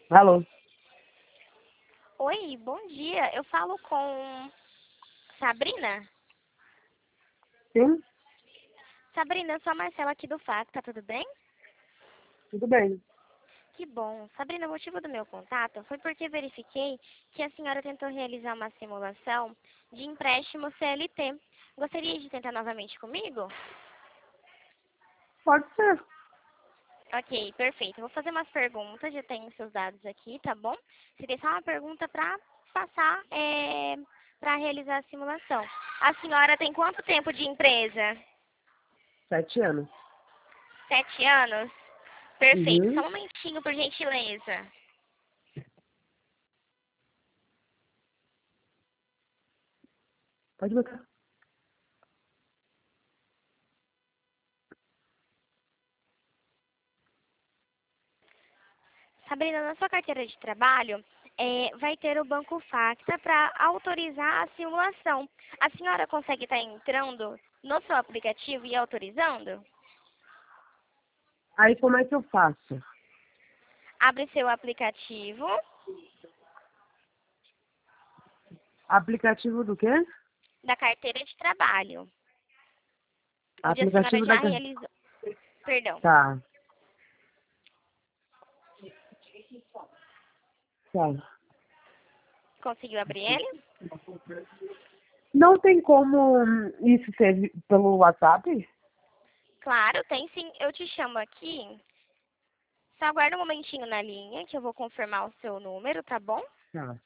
Alô? Oi, bom dia. Eu falo com Sabrina? Sim? Sabrina, eu sou a Marcela aqui do FAC, tá tudo bem? Tudo bem. Que bom. Sabrina, o motivo do meu contato foi porque verifiquei que a senhora tentou realizar uma simulação de empréstimo CLT. Gostaria de tentar novamente comigo? Pode ser. Ok, perfeito. Vou fazer umas perguntas, já tenho seus dados aqui, tá bom? Seria só uma pergunta para passar, para realizar a simulação. A senhora tem quanto tempo de empresa? 7 anos. 7 anos? Perfeito. Só Uhum. um momentinho, por gentileza. Pode botar. Sabrina, na sua carteira de trabalho, vai ter o Banco Facta para autorizar a simulação. A senhora consegue estar entrando no seu aplicativo e autorizando? Aí como é que eu faço? Abre seu aplicativo. Aplicativo do quê? Da carteira de trabalho, onde a senhora Aplicativo da... já realizou. Perdão. Tá. Tá. Conseguiu abrir ele? Não tem como isso ser pelo WhatsApp? Claro, tem sim. Eu te chamo aqui. Só aguarda um momentinho na linha que eu vou confirmar o seu número, tá bom? Tá.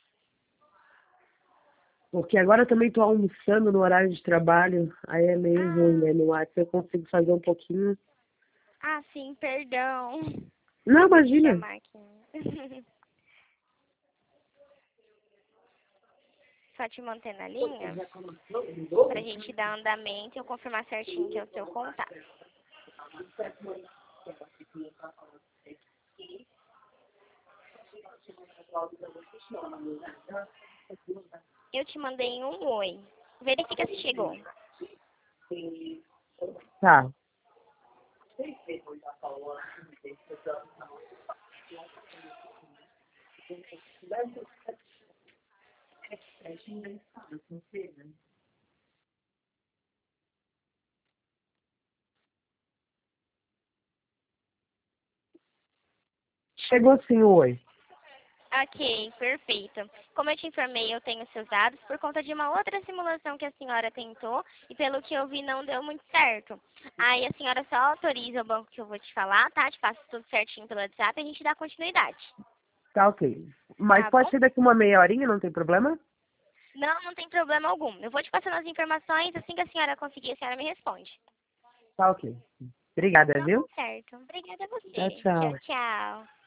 Porque agora eu também tô almoçando no horário de trabalho. Aí é meio ruim, Ah, né? No WhatsApp eu consigo fazer um pouquinho. sim, perdão. Não, Eu vou te imagina. chamar aqui. Só te manter na linha pra gente dar andamento e eu confirmar certinho que é o seu contato. Eu te mandei um oi. Verifica se chegou. Tá. Chegou sim, oi. Ok, perfeito. Como eu te informei, eu tenho seus dados por conta de uma outra simulação que a senhora tentou e pelo que eu vi não deu muito certo. Aí a senhora só autoriza o banco que eu vou te falar, tá? Te passo tudo certinho pelo WhatsApp e a gente dá continuidade. Tá ok. Mas Tá pode bom? ser daqui uma meia horinha, não tem problema? Não, não tem problema algum. Eu vou te passando as informações, assim que a senhora conseguir, a senhora me responde. Tá ok. Obrigada, Então tá viu? certo. Obrigada a Tchau, você. Tchau, tchau. tchau.